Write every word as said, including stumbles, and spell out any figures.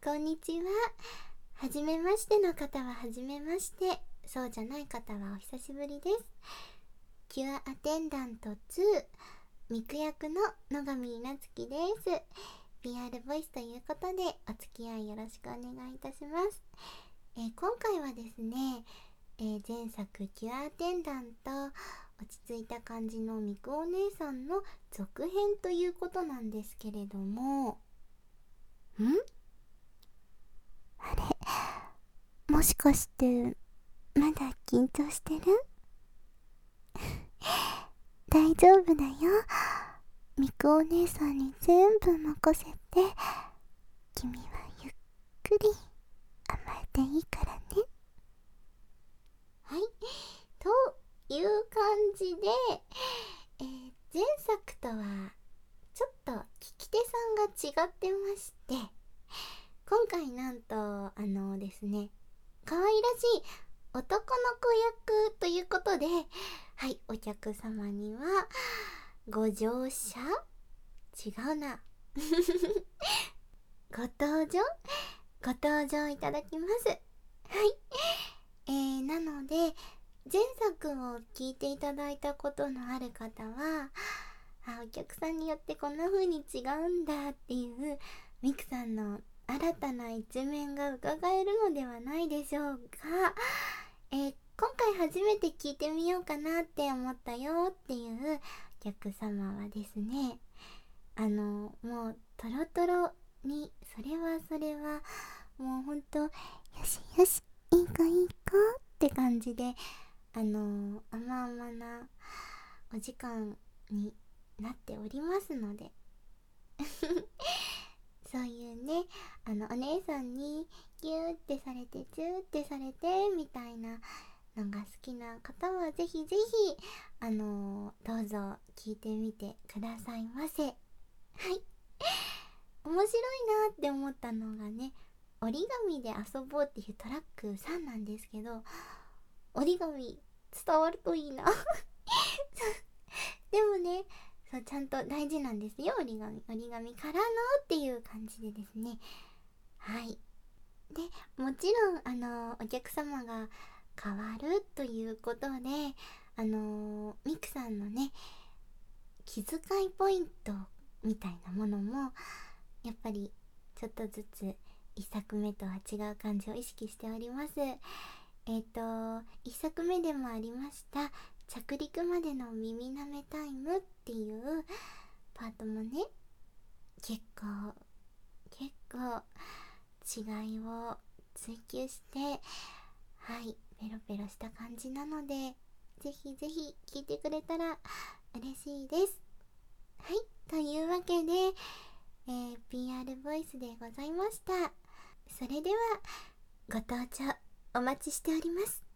こんにちは。はじめましての方ははじめまして、そうじゃない方はお久しぶりです。キュアアテンダントツー、ミク役の野上稲月です。ピーアール ボイスということでお付き合いよろしくお願いいたします。えー、今回はですね、えー、前作キュアアテンダント、落ち着いた感じのミクお姉さんの続編ということなんですけれども、んあれ、もしかしてまだ緊張してる？大丈夫だよ。ミクお姉さんに全部任せて、君はゆっくり甘えていいからね。はい、という感じで、えー、前作とはちょっと聞き手さんが違ってまして、今回なんとあのですね、可愛らしい男の子役ということで、はい、お客様にはご乗車違うなご登場ご登場いただきます。はい、えー、なので前作を聞いていただいたことのある方は、あ、お客さんによってこんな風に違うんだっていうミクさんの新たな一面が伺えるのではないでしょうか。えー、今回初めて聞いてみようかなって思ったよっていうお客様はですね、あのもうトロトロに、それはそれはもうほんと、よしよし、いい子いい子って感じで、あの甘々なお時間になっておりますのでそういうね、あのお姉さんにギューってされてチューってされてみたいなのが好きな方はぜひぜひあのー、どうぞ聞いてみてくださいませ。はい、面白いなって思ったのがね、折り紙で遊ぼうっていうトラックさんなんですけど、折り紙伝わるといいなでもね、そうちゃんと大事なんですよ、折り紙。折り紙からのっていう感じでですね。はい。で、もちろんあのお客様が変わるということで、あのミクさんのね、気遣いポイントみたいなものもやっぱりちょっとずついっさくめとは違う感じを意識しております。えっといっさくめでもありました着陸までの耳なめタイムっていうパートもね、結構結構違いを追求して、はい、ペロペロした感じなので、ぜひぜひ聞いてくれたら嬉しいです。はい、というわけで、えー、ピーアール ボイスでございました。それではご登場お待ちしております。